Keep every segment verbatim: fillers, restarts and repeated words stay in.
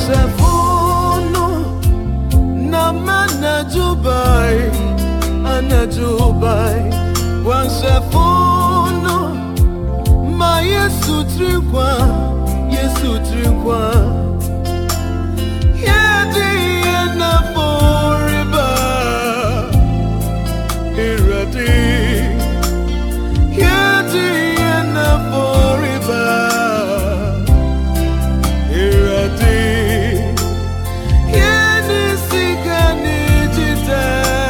Wasafono namana Dubai, ana Dubai. Wasafono ma Yesu trikwa, Yesu trikwa. Yedi ena foriba, iradi. Yedi ena foriba, iradi. Yedi sigani jita,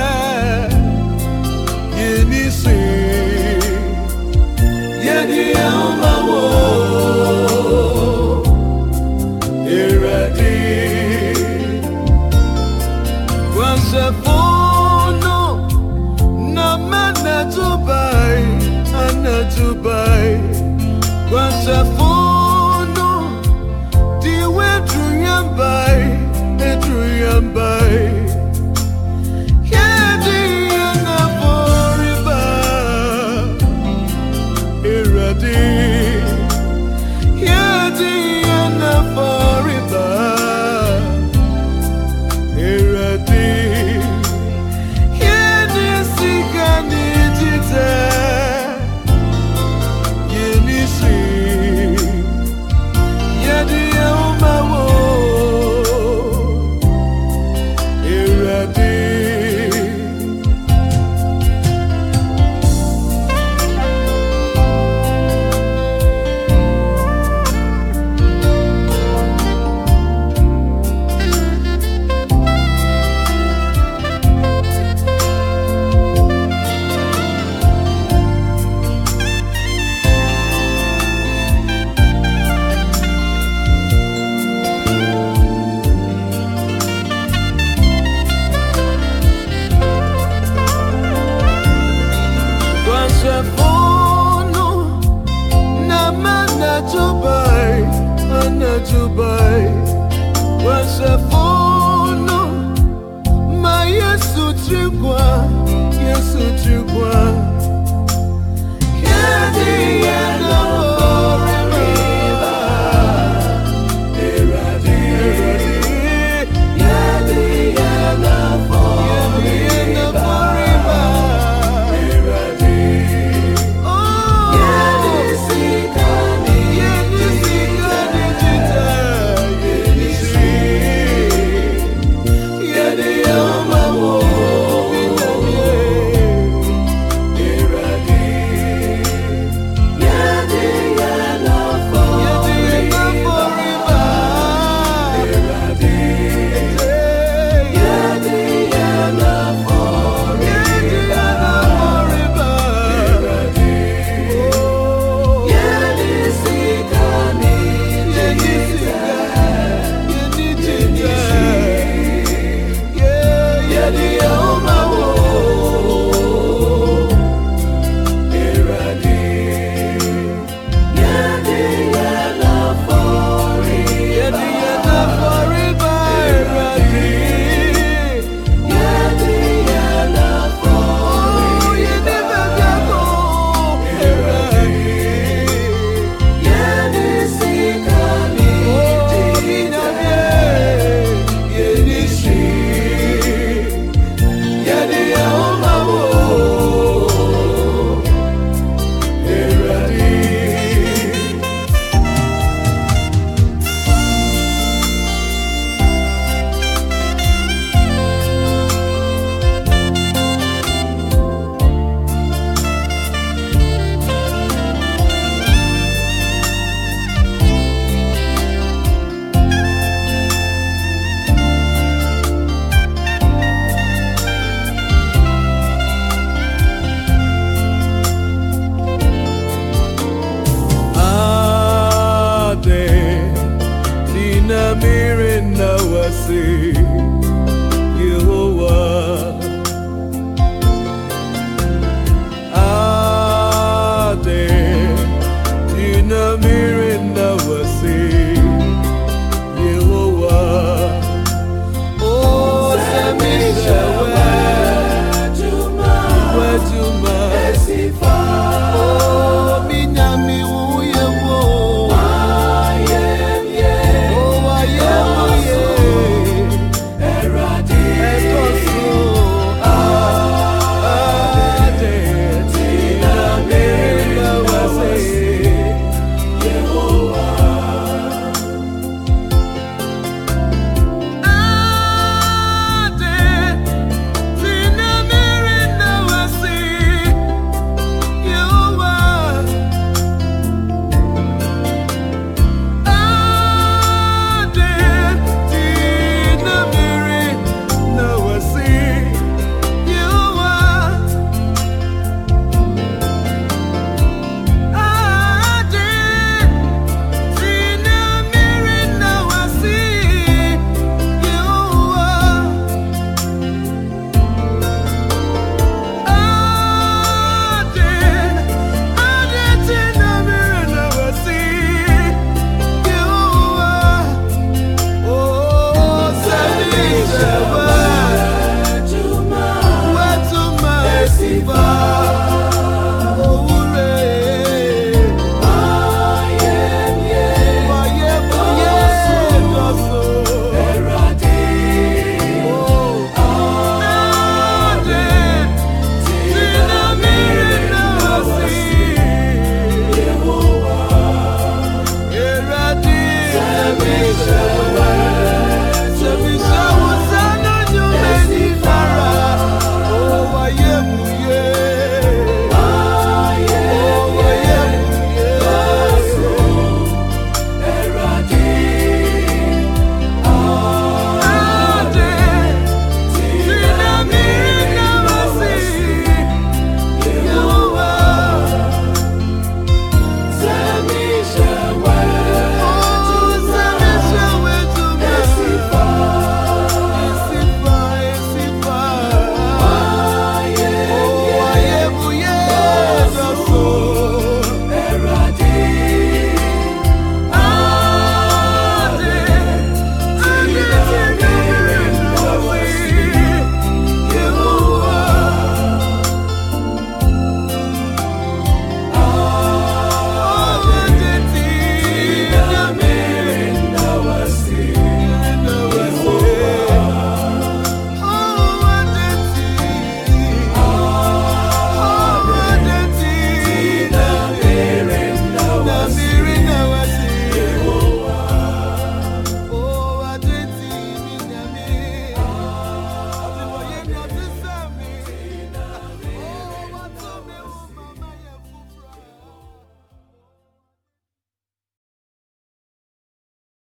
yedi si. Yedi amawo, iradi. Wasafono namana Dubai, ana Dubai. Wasafono diwe druyambai, druyambai. Yedi ana foriba, iradi. Yedi ana foriba, iradi. Yedi sigani jita, yedi si. Yedi amawo, iradi. Wasafono namana Dubai, ana Dubai. Wasafono ma Yesu trikwa, Yesu trikwa. Yedi ena foriba, iradi. Yedi ena foriba, iradi. Yedi sigani jita, yedi si. Yedi amawo, iradi. Yedi ena foriba, iradi. Yedi ena foriba, iradi. Yedi sigani jita, yedi jita. Yedi amawo, iradi. Yedi ena foriba, yedi ena foriba, iradi. Yedi ena foriba, yedi bagago, iradi. Yedi sigani jita, yedi si. Yedi amawo, iradi. Ade, Tina Mirin Nawasi.